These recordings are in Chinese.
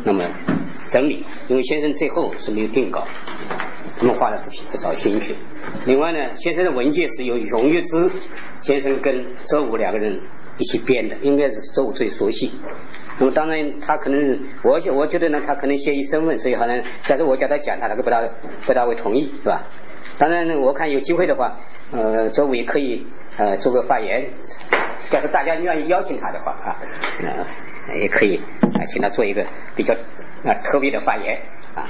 那么整理，因为先生最后是没有定稿，他们花了不少心血。另外呢，先生的文件是由荣月之先生跟周武两个人一起编的，应该是周武最熟悉。那么当然他可能是我觉得呢，他可能介意身份，所以好像假如我叫他讲，他那个不大会同意，是吧？当然呢，我看有机会的话，周武也可以做个发言，假如大家愿意邀请他的话啊，也可以请他做一个比较特别的发言啊。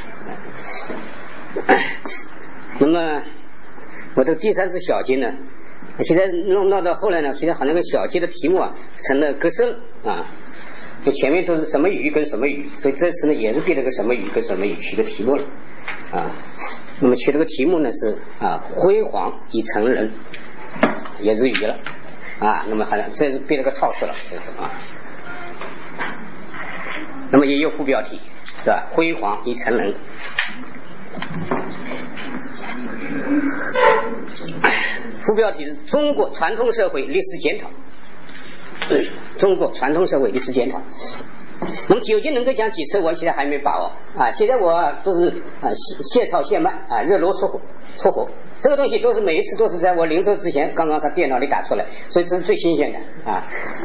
那么我这第三次小节呢，现在弄到后来呢，现在好像那个小节的题目啊成了格式啊，就前面都是什么语跟什么语，所以这次呢也是变了个什么语跟什么语取个题目了啊。那么取这个题目呢是辉煌已成人，也是语了啊。那么好像这是变了个套式了，就是啊。那么也有副标题是吧？辉煌已成人。副标题是中国传统社会历史检讨。中国传统社会历史检讨。那么究竟能够讲几次，我现在还没把握啊。现在我都是现炒现卖啊，热炉出火，这个东西都是每一次都是在我临走之前刚刚在电脑里打出来，所以这是最新鲜的啊，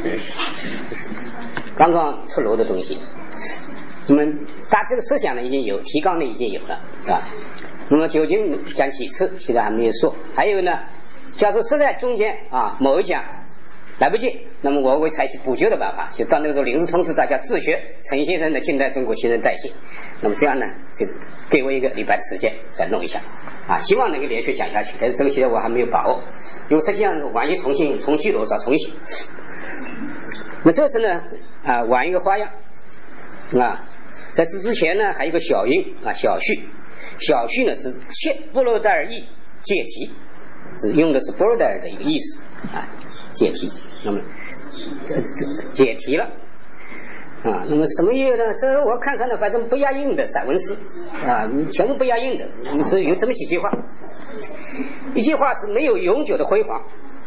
刚刚出炉的东西。那么大这个思想呢已经有，提纲呢已经有了，是吧？那么究竟讲几次，现在还没有说。还有呢，假如实在中间某一讲来不及，那么我会采取补救的办法，就到那个时候临时通知大家自学陈先生的近代中国新陈代谢。那么这样呢，就给我一个礼拜的时间再弄一下啊，希望能够连续讲下去。但是这个现在我还没有把握，因为实际上万一重记录再重写。那这次呢玩一个花样啊，在这之前呢还有一个小音小序。小序呢是切布洛代尔译解题，是用的是布洛代尔的一个意思啊，解题。那么解题了啊，那么什么意思呢？这我看看呢，反正不押韵的散文诗啊，全部不押韵的，只有这么几句话。一句话是没有永久的辉煌，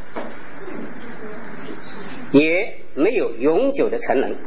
也没有永久的成人。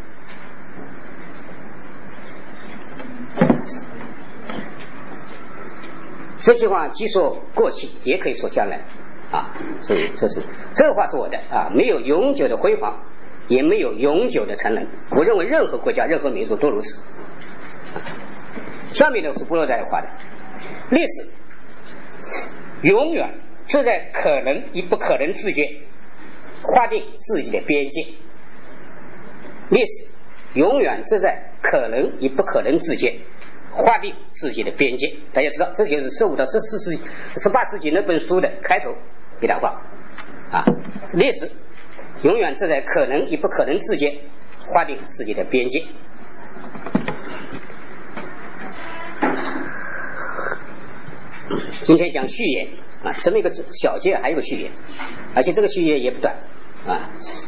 这句话既说过去，也可以说将来啊，所以这个话是我的啊，没有永久的辉煌，也没有永久的成人。我认为任何国家、任何民族都如此。下面呢是布洛代尔画的，历史永远是在可能与不可能之间划定自己的边界。历史永远是在可能与不可能之间划定自己的边界。大家知道，这就是15到18世纪那本书的开头一段话啊。历史永远是在可能与不可能之间划定自己的边界。今天讲序言啊，这么一个小节还有个序言，而且这个序言也不短啊。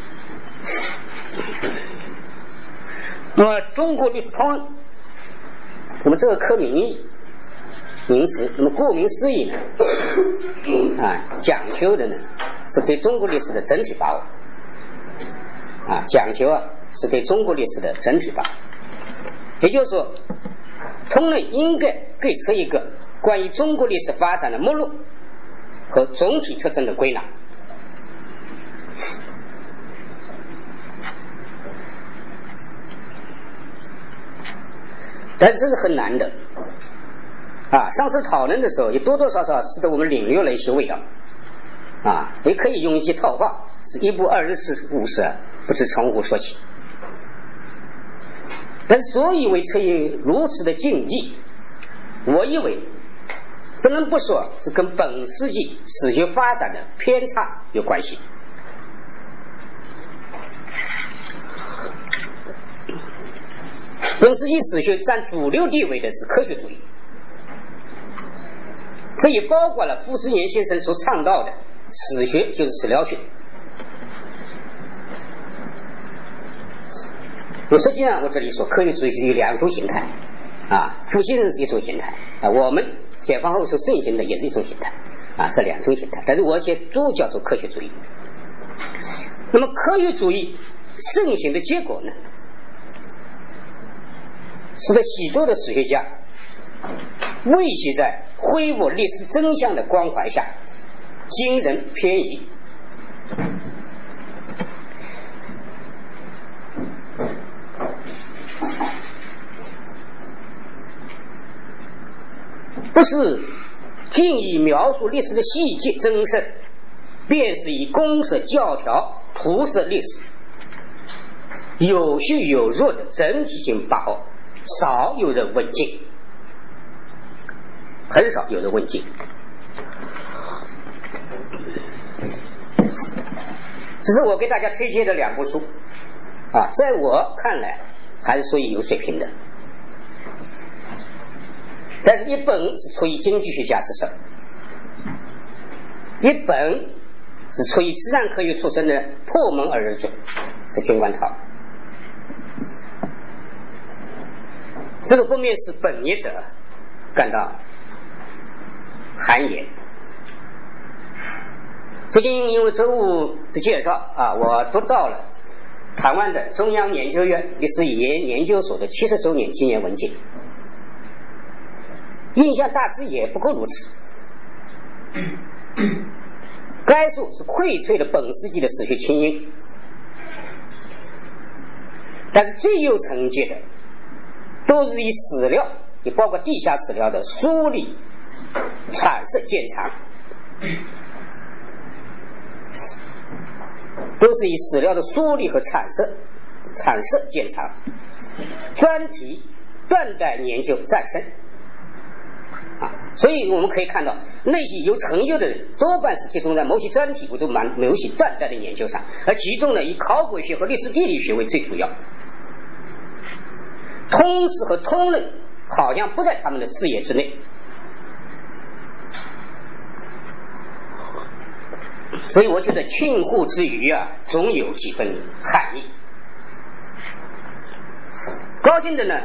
那么中国历史通论，那么这个科名词，那么顾名思义呢讲究的呢是对中国历史的整体把握啊，讲究是对中国历史的整体把握。也就是说，通论应该给出一个关于中国历史发展的目录和总体特征的归纳。但是这是很难的啊！上次讨论的时候也多多少少使得我们领略了一些味道啊，也可以用一句套话，是一不二事无事不知从何说起。但是所以为出于如此的境地，我以为不能不说是跟本世纪史学发展的偏差有关系。本世纪史学占主流地位的是科学主义，这也包括了傅斯年先生所倡导的史学就是史料学。实际上我这里说科学主义是有两种形态啊，傅先生是一种形态啊，我们解放后所盛行的也是一种形态啊，这两种形态。但是我写主叫做科学主义。那么科学主义盛行的结果呢， 使得许多的史学家畏惧在挥舞历史真相的光环下精神偏移。不是尽以描述历史的细节真实，便是以公式教条涂色历史，有虚有弱的整体性把握，少有人问津，很少有人问津。这是我给大家推荐的2部书啊，在我看来还是属于有水平的，但是一本是出于经济学家之手，一本是出于自然科学出身的破门而入，是金冠涛。这个不免使本业者感到寒颜。最近因为周五的介绍啊，我读到了台湾的中央研究院历史语言研究所的70周年纪念文件，印象大致也不过如此。该书是荟萃了本世纪的史学清音，但是最有成绩的都是以史料，也包括地下史料的梳理阐释见长，都是以史料的梳理和阐释见长，专题断代研究战胜啊。所以我们可以看到，那些有成就的人多半是集中在某些专题或者某些断代的研究上，而其中呢以考古学和历史地理学为最主要，通史和通论好像不在他们的视野之内。所以我觉得庆贺之余啊，总有几分含义。高兴的呢，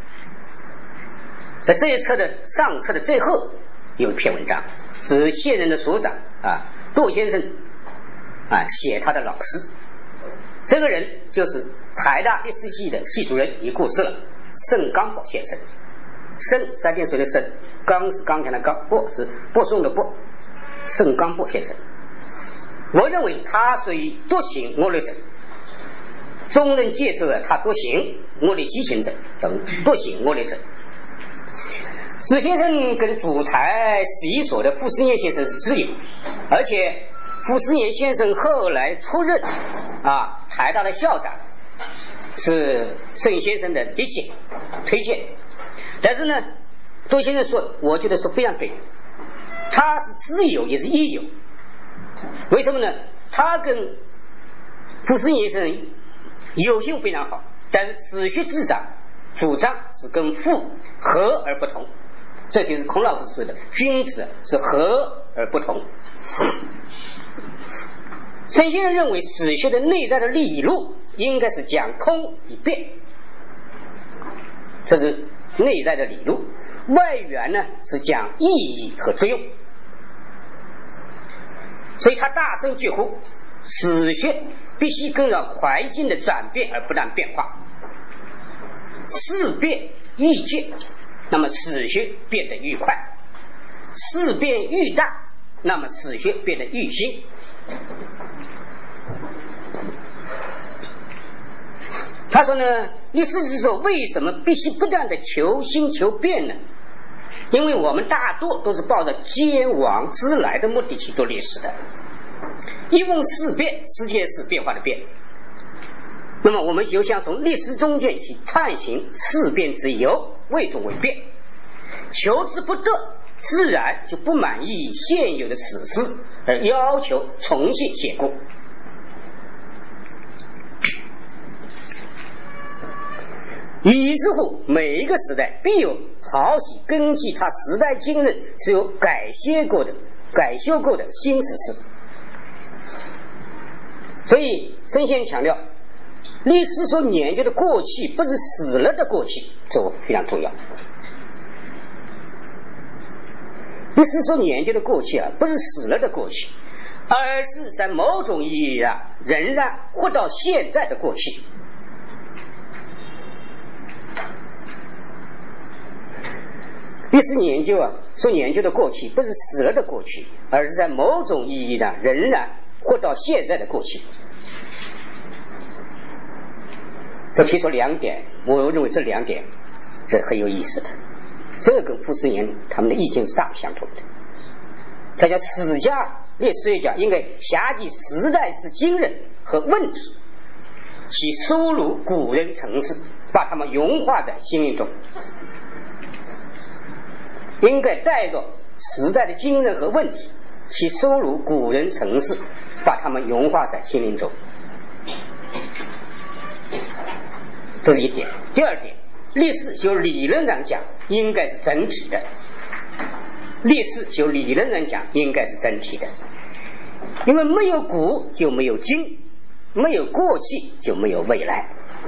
在这一册的上册的最后有一篇文章，是现任的所长啊杜先生啊写他的老师，这个人就是台大历史系的系主任，已过世了，盛刚宝先生。盛3点水的盛，刚是刚强的刚，播是播送的播，盛刚宝先生。我认为他属于独行恶劣者，众人皆知他独行恶劣激情者，叫独行恶劣者。史先生跟主台史一所的傅斯年先生是挚友，而且傅斯年先生后来出任台大的校长，是盛先生的理解推荐。但是呢，杜先生说，我觉得是非常对，他是挚友也是益友。为什么呢？他跟傅斯年先生友性非常好，但是史学主张是跟傅和而不同，这就是孔老夫子说的君子是和而不同。盛先生认为史学的内在的理路应该是讲通以变，这是内在的理路，外缘呢是讲意义和作用。所以他大声疾呼，史学必须跟着环境的转变而不断变化，事变愈渐，那么史学变得愈快；事变愈大，那么史学变得愈新。他说呢，历史之说为什么必须不断的求新求变呢？因为我们大多都是抱着兼往之来的目的去读历史的。一问事变，世界是变化的变，那么我们就想从历史中间去探寻事变之由，为什么会变，求之不得，自然就不满意现有的史实，而要求重新写过。于是乎，每一个时代必有好许根据他时代经验是有改修过的新史实。所以曾先强调，历史所研究的过去不是死了的过去，这个非常重要。历史所研究的过去不是死了的过去，而是在某种意义上仍然活到现在的过去。 历史研究所研究的过去不是死了的过去，而是在某种意义上仍然活到现在的过去。这提出2点，我认为这2点是很有意思的，这跟傅斯年他们的意见是大不相同的。他讲史家历史学家应该辖记时代之经人和问题，其收录古人成事，把他们融化在心灵中。应该带着时代的经人和问题，其收录古人成事，把他们融化在心灵中。这是一点。第2点，历史就理论上讲应该是整体的，历史就理论上讲应该是整体的，因为没有古就没有今，没有过去就没有未来，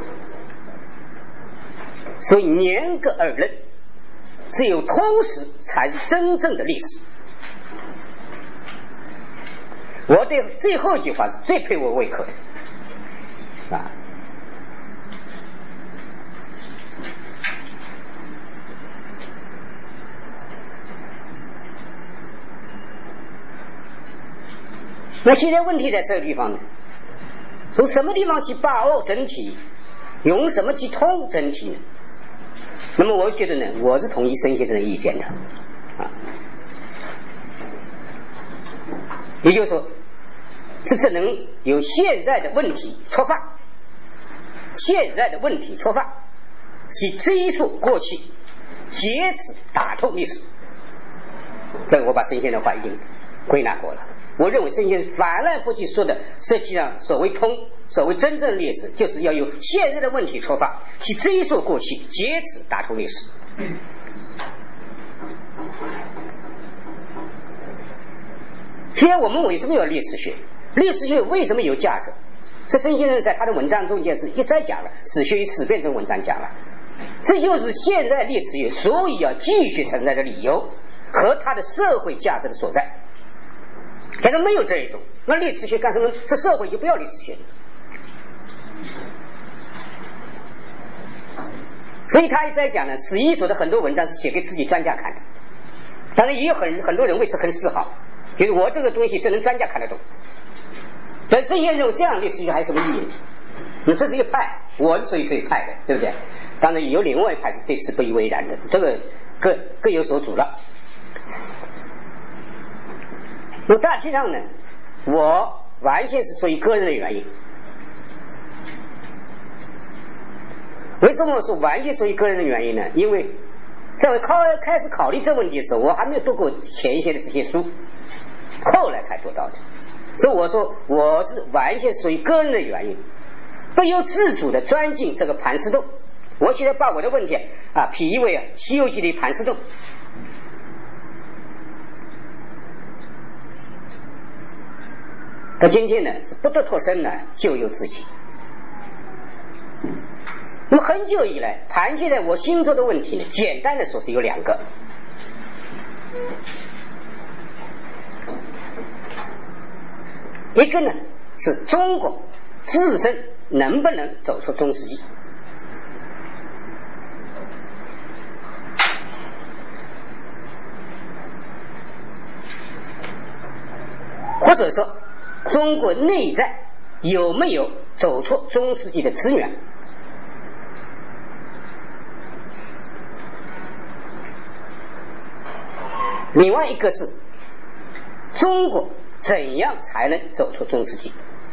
所以严格而论，只有通史才是真正的历史。我对最后一句话是最配我胃口的啊。那现在问题在这个地方呢，从什么地方去把握整体，用什么去通整体呢？那么我觉得呢，我是同意申先生的意见的啊，也就是说，这只能由现在的问题出发，现在的问题出发，去追溯过去，借此打透历史。这个我把申先生的话已经归纳过了。我认为申先生翻来覆去说的，实际上所谓通，所谓真正历史，就是要由现在的问题出发，去追溯过去，借此打通历史。现在我们为什么有历史学？历史学为什么有价值？这申先生在他的文章中间是一再讲了，史学与史辩这文章讲了，这就是现在历史学所以要继续存在的理由和它的社会价值的所在。假如没有这一种，那历史学干什么？这社会就不要历史学了。所以他一再讲呢，史一所的很多文章是写给自己专家看的，当然也有很多人为此很自豪，觉得我这个东西只能专家看得懂。但申先生认为这样历史学还有什么意义？这是一派，我是属于这一派的，对不对？当然有另外一派是对此不以为然的，这个各有所主了。那么大体上呢，我完全是出于个人的原因。为什么说完全出于个人的原因呢？因为在我开始考虑这个问题的时候，我还没有读过前些的这些书，后来才读到的。所以我说我是完全属于个人的原因，不由自主的钻进这个盘丝洞。我现在把我的问题比喻为西游记的盘丝洞。那今天呢，是不得脱身呢，咎由自己。那么很久以来盘踞在我心中的问题呢，简单的说是有2个。一个呢是中国自身能不能走出中世纪，或者说中国内在有没有走出中世纪的资源。另外一个是中国怎样才能走出中世纪。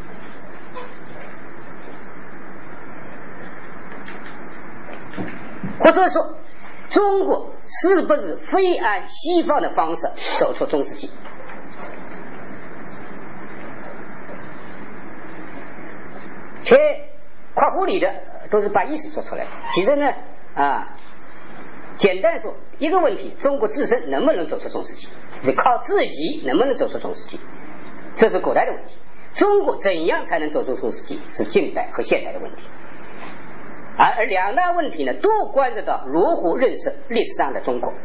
或者说中国是不是非按西方的方式走出中世纪。且括弧里的都是把意思说出来。其实呢简单说一个问题，中国自身能不能走出中世纪，靠自己能不能走出中世纪，这是古代的问题。中国怎样才能走出中世纪，是近代和现代的问题。而2大问题呢，都关系到如何认识历史上的中国。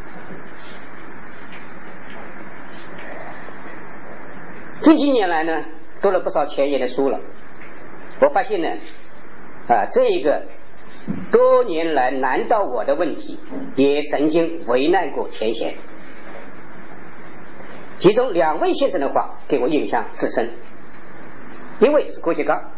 近几年来呢，读了不少前沿的书了，我发现呢这一个多年来难倒我的问题，也曾经为难过前贤。其中2位先生的话给我印象至深，一位是郭杰刚，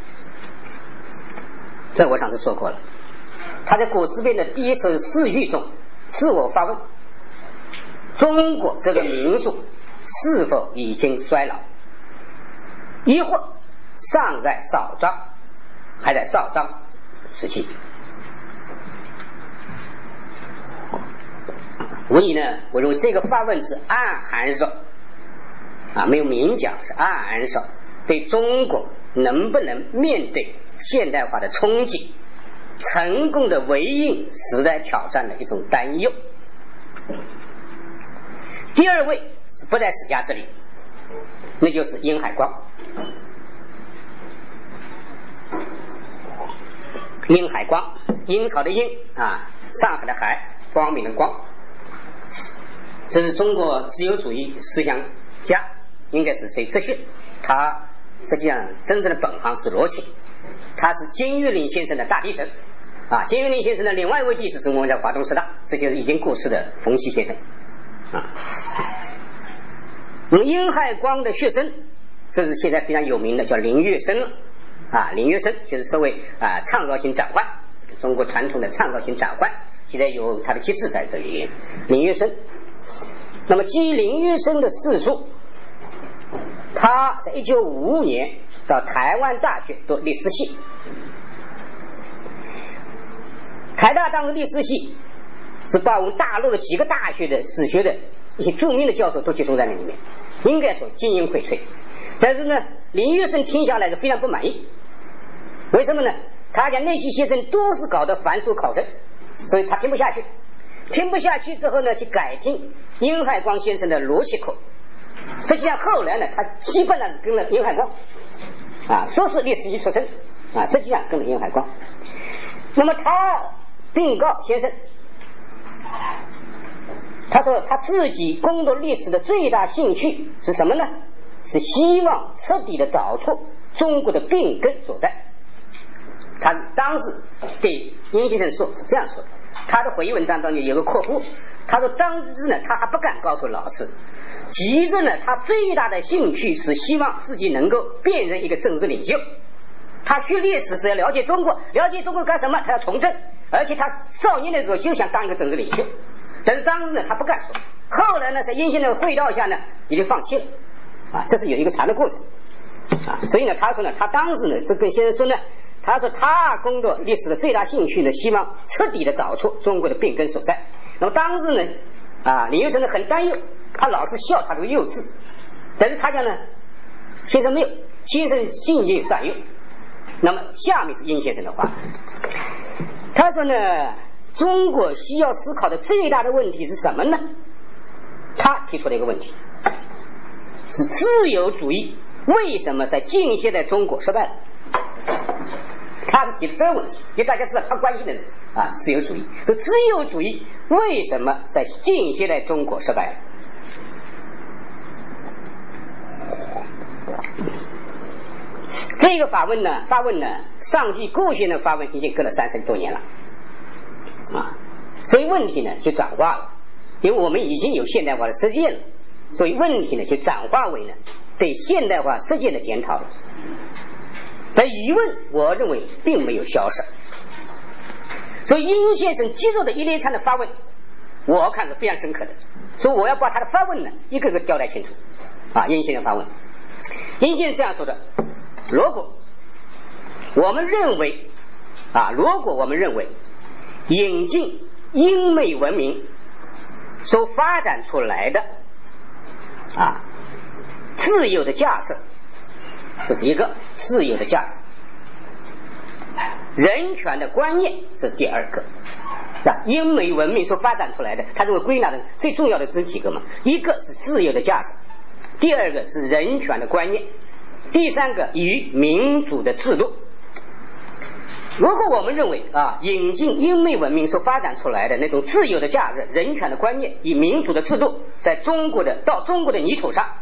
这我上次说过了，他在古诗篇的第一次释语中自我发问：中国这个民族是否已经衰老，抑或尚在少壮，还在少壮时期？无疑呢，我认为这个发问是暗含着没有明讲，是暗含着对中国能不能面对现代化的冲击，成功的回应时代挑战的一种担忧。第2位是不在史家之里，那就是殷海光。殷海光，殷朝的殷上海的海，光明的光，这是中国自由主义思想家，应该是学哲学，他实际上真正的本行是逻辑，他是金岳霖先生的大弟子金岳霖先生的另外一位弟子是我们在华东师大，这就是已经过世的冯骥先生那么殷海光的学生，这是现在非常有名的叫林月生林月生就是所谓创造性转换，中国传统的创造性转换，现在有他的机制在这里面。林月生，那么基于林月生的世书，他在1955年到台湾大学读历史系，台大当时历史系是把我们大陆的几个大学的史学的一些著名的教授都集中在那里面，应该说精英荟萃。但是呢，林月生听下来是非常不满意，为什么呢？他讲那些学生都是搞的繁琐考证，所以他听不下去。听不下去之后呢，去改听殷海光先生的逻辑课。实际上后来呢，他基本上是跟了殷海光说是历史系出身实际上跟了殷海光。那么他禀告先生，他说他自己攻读历史的最大兴趣是什么呢？是希望彻底的找出中国的病根所在。他当时对殷先生说是这样说的，他的回忆文章当中有个括弧，他说当时呢他还不敢告诉老师，其实呢他最大的兴趣是希望自己能够辨认一个政治领袖。他学历史是要了解中国，了解中国干什么？他要从政，而且他少年的时候就想当一个政治领袖，但是当时呢他不敢说，后来呢在殷先生的会道下呢也就放弃了这是有一个长的过程所以呢他说呢，他当时呢这跟先生说呢，他说他攻读历史的最大兴趣呢，希望彻底的找出中国的病根所在。那么当时呢林月生呢很担忧，他老是笑他这个幼稚，但是他讲呢先生没有，先生信尽善用。那么下面是殷先生的话，他说呢，中国需要思考的最大的问题是什么呢？他提出了一个问题，是自由主义为什么在近现代中国失败了？他是提的这个问题，因为大家知道他关心的自由主义，说自由主义为什么在近现代中国失败了？这个发问呢，上句顾先生的发问已经隔了30多年了所以问题呢就转化了，因为我们已经有现代化的实践了，所以问题呢就转化为呢对现代化实践的检讨了。但疑问我认为并没有消失，所以殷先生接受的一连串的发问，我看是非常深刻的，所以我要把他的发问呢一个个交代清楚殷先生发问，殷先生这样说的：如果我们认为引进英美文明所发展出来的自由的价值，这是一个自由的价值；人权的观念，这是第二个。英美文明所发展出来的，它这个归纳的最重要的是几个嘛？一个是自由的价值，第二个是人权的观念，第三个与民主的制度。如果我们认为引进英美文明所发展出来的那种自由的价值、人权的观念与民主的制度，在到中国的泥土上，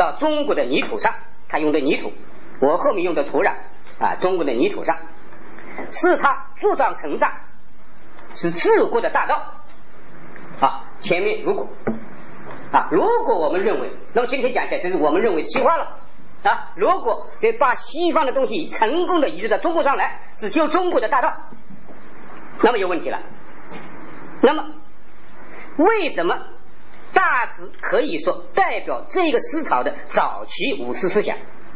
他用的泥土，我后面用的土壤中国的泥土上， 是它助长成长，是治国的大道啊。前面如果我们认为，那么今天讲起来就是我们认为西化了啊。如果这把西方的东西成功的移植到中国上来，是救中国的大道，那么有问题了。那么为什么大致可以说代表这个思潮的早期五四思想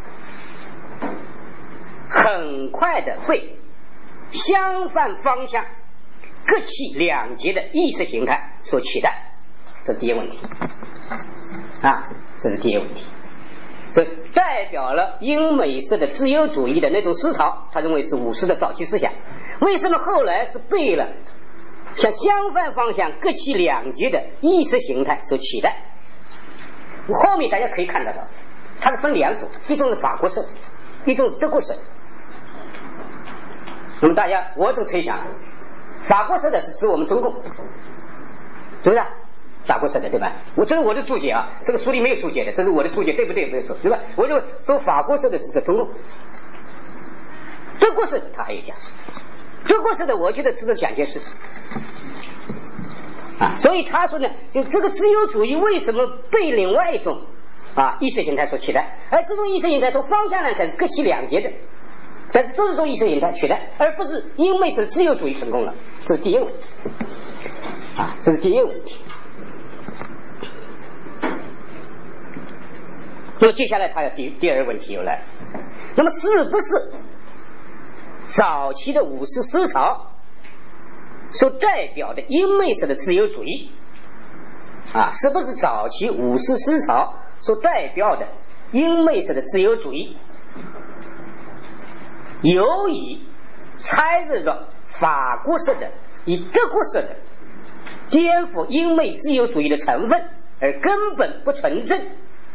很快的被相反方向各其两极的意识形态所取代？这是第一个问题啊，这是第一个问题。这代表了英美式的自由主义的那种思潮，他认为是五四的早期思想。为什么后来是被了向相反方向各其两极的意识形态所取代？后面大家可以看得到，它是分两种，一种是法国式，一种是德国式。那么大家我就推想，法国式的是指我们中共，是不是？法国式的对吧？这是我的注解啊，这个书里没有注解的，这是我的注解，对不对？没有错，对吧？我就说法国式的指的中共，德国式的他还有讲，德国式的我觉得指的蒋介石啊，所以他说呢，就这个自由主义为什么被另外一种意识形态所取代？而这种意识形态从方向呢，才是各其两极的，但是都是从意识形态取代，而不是英美式自由主义成功了。这是第一个问题啊，这是第一个问题。那么接下来他的第二个问题又来，那么是不是早期的五四思潮所代表的英美式的自由主义是不是早期五四思潮所代表的英美式的自由主义由于掺入着法国式的以德国式的颠覆英美自由主义的成分，而根本不纯正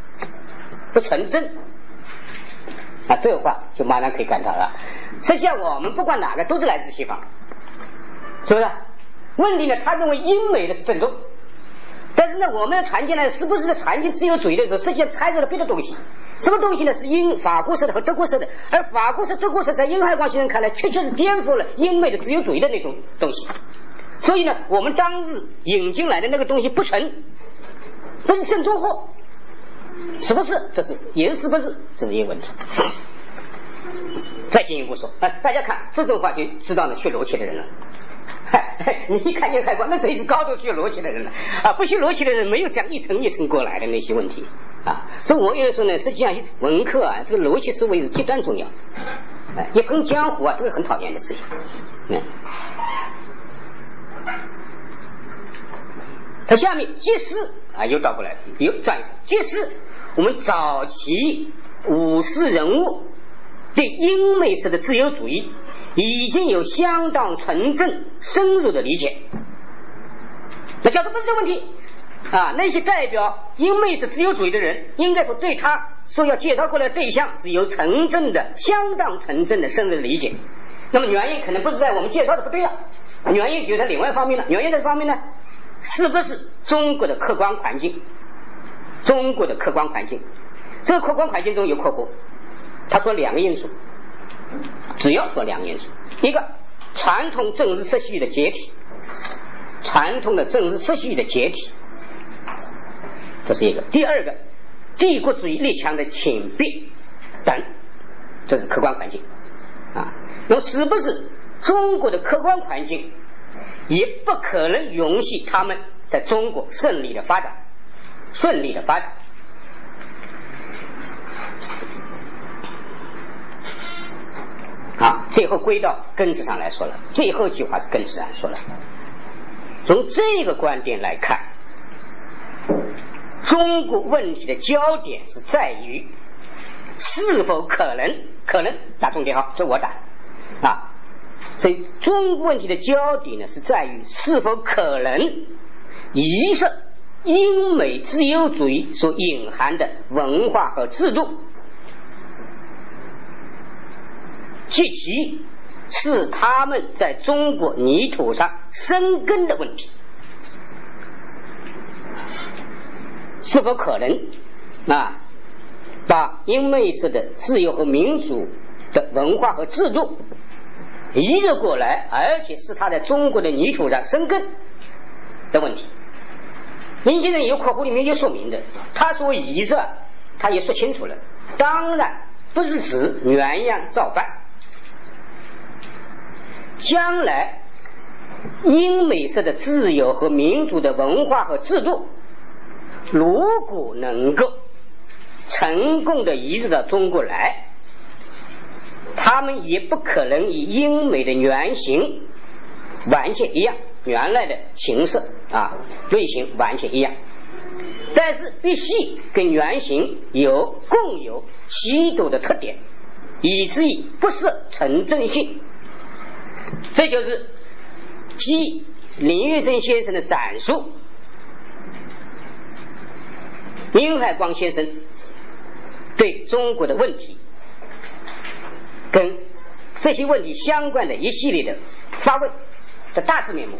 这个话就马上可以看到了。实际上我们不管哪个都是来自西方，是不是？问题呢，他认为英美的是正宗，但是呢，我们要传进来是不是在传进自由主义的时候，实际上掺入了别的东西。什么东西呢？是法国式的和德国式的，而法国式、德国式在英海光先生看来，确实是颠覆了英美的自由主义的那种东西。所以呢，我们当日引进来的那个东西不纯，不是正宗货。是不是？这是也是不是？这是一个问题。再进一步说，大家看这种话就知道呢，学逻辑的人了。你一看见海光，那这是高度学逻辑的人了不学逻辑的人没有这样一层一层过来的那些问题所以我有时候呢，实际上文科这个逻辑思维是极端重要。一喷江湖这个很讨厌的事情。他下面即使又倒过来，又这样一次，即使我们早期五四人物对英美式的自由主义已经有相当纯正深入的理解，那假如不是这个问题那些代表英美式自由主义的人，应该说对他所要介绍过来的对象是有纯正的相当纯正的深入的理解。那么原因可能不是在我们介绍的不对原因就在另外一方面了。原因这方面呢，是不是中国的客观环境？中国的客观环境，这个客观环境中有括弧，他说两个因素，主要说两个因素。一个，传统政治秩序的解体，传统的政治秩序的解体，这是一个。第二个，帝国主义列强的侵别等，这是客观环境那么是不是中国的客观环境也不可能允许他们在中国顺利的发展。最后归到根子上来说了，最后一句话是根子上说了。从这个观点来看，中国问题的焦点是在于是否可能打重点这我打所以中国问题的焦点呢是在于是否可能移设英美自由主义所隐含的文化和制度，及其是他们在中国泥土上生根的问题，是否可能把英美式的自由和民主的文化和制度移植过来，而且是他在中国的泥土上生根的问题。林先生有括弧里面就说明的，他说移植，他也说清楚了，当然不是指原样照办。将来英美式的自由和民主的文化和制度，如果能够成功的移植到中国来，他们也不可能与英美的原型完全一样，原来的形式类型完全一样，但是必须跟原型共有许多的特点，以至于不失纯正性。这就是继林月生先生的阐述，殷海光先生对中国的问题跟这些问题相关的一系列的发问的大致面目。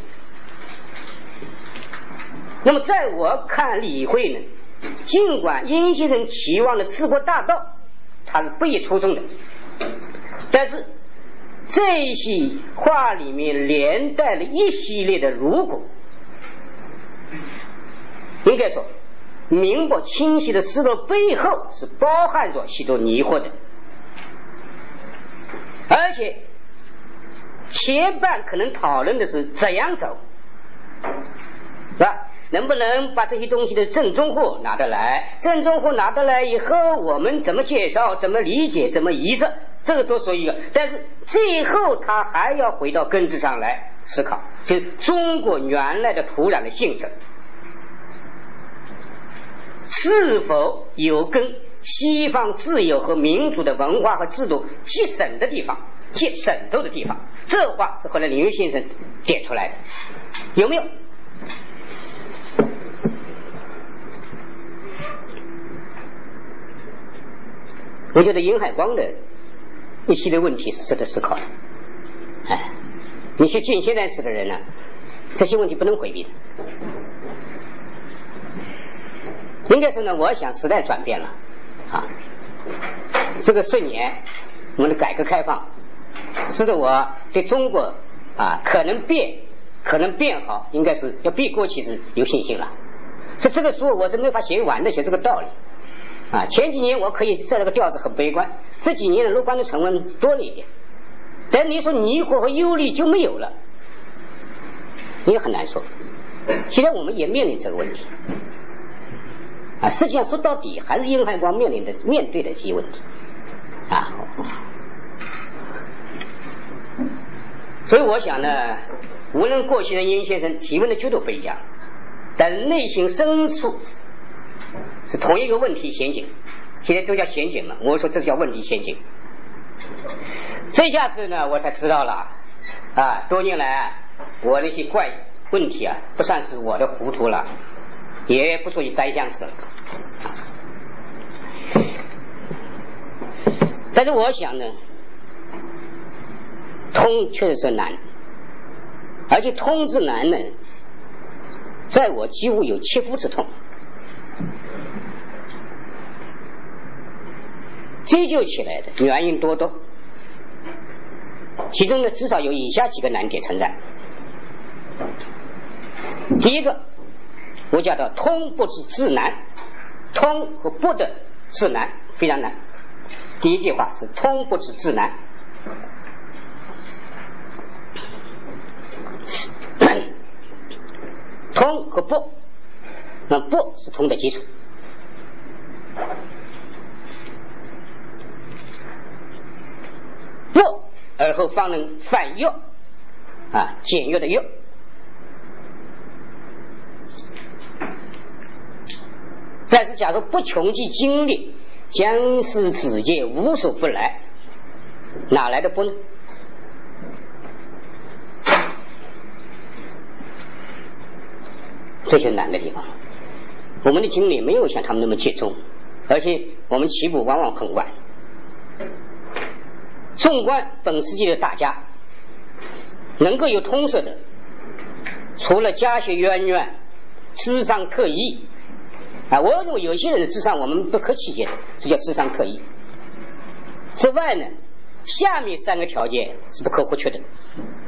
那么在我看理会呢，尽管殷先生期望的治国大道他是不易出众的，但是这些话里面连带了一系列的如果，应该说明白清晰的思路背后是包含着许多迷惑的，而且前半可能讨论的是怎样走，是吧？能不能把这些东西的正宗货拿得来，正宗货拿得来以后我们怎么介绍，怎么理解，怎么移植，这个多说一个，但是最后他还要回到根子上来思考，就是中国原来的土壤的性质是否有跟西方自由和民主的文化和制度接渗的地方，接渗透的地方。这话是后来林月先生点出来的，有没有？我觉得殷海光的一系列问题是值得思考的。你去近现代史的人呢，这些问题不能回避的。应该说呢，我想时代转变了这个10年我们的改革开放使得我对中国可能变好，应该是要比过去是有信心了。所以这个书我是没法写完的，写这个道理前几年我可以在这个调子很悲观，这几年的乐观的成分多了一点，但你说迷惑和忧虑就没有了，也很难说。现在我们也面临这个问题实际上说到底还是殷海光面对的这些问题所以我想呢，无论过去的殷先生提问的角度不一样，但是内心深处是同一个问题陷阱，现在都叫陷阱了，我说这叫问题陷阱。这下子呢我才知道了多年来我那些怪问题不算是我的糊涂了，也不属于单相思了但是我想呢，通确实是难，而且通之难呢，在我几乎有切肤之痛。追究起来的原因多多，其中呢至少有以下几个难点存在。第一个我叫做通不之至难，通和不的至难非常难。第一句话是通不之至难，通和不，那不是通的基础。不而后方能反约简约的约。但是假如不穷其精力，将是子界无所不来，哪来的不呢？这些难的地方，我们的精力没有像他们那么集中，而且我们起步往往很晚。纵观本世纪的大家，能够有通识的，除了家学渊源、智商特异我认为有些人的智商我们不可企业的，这叫智商特异之外呢， 下面3个条件是不可或缺的